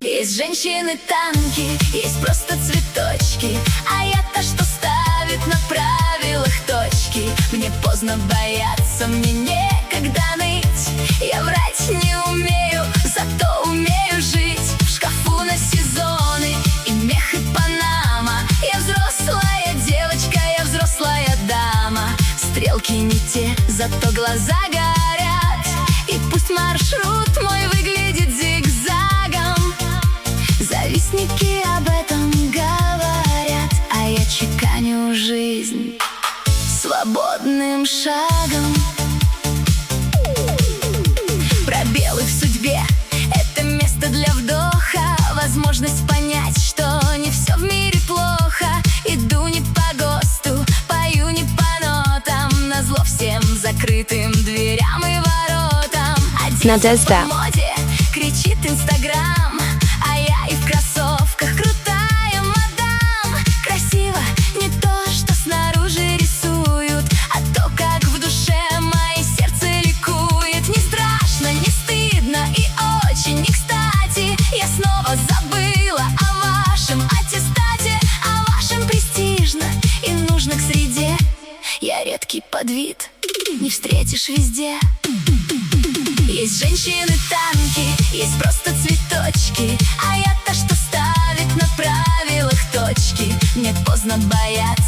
Есть женщины-танки, есть просто цветочки, а я та, что ставит на правилах точки. Мне поздно бояться, мне некогда ныть. Я врать не умею, зато умею жить. В шкафу на сезоны и мех, и панама. Я взрослая девочка, я взрослая дама. Стрелки не те, зато глаза горят. И пусть маршрут мой выглядит зигзагом, завистники об этом говорят, а я чеканю жизнь свободным шагом. Пробелы в судьбе — это место для вдоха, возможность понять, что не все в мире плохо. Иду не по ГОСТу, пою не по нотам, назло всем закрытым дверям и воротам. Одежда по моде кричит Инстаграм, а я и в кроссовках крутая мадам. Красиво не то, что снаружи рисуют, а то, как в душе мое сердце ликует. Не страшно, не стыдно и очень не кстати. Я снова забыла о вашем аттестате, о вашем престижно и нужно к среде. Я редкий подвид, не встретишь везде. Есть женщины-танки, есть просто цветочки, а я та, что ставит на правилах точки. Мне поздно бояться.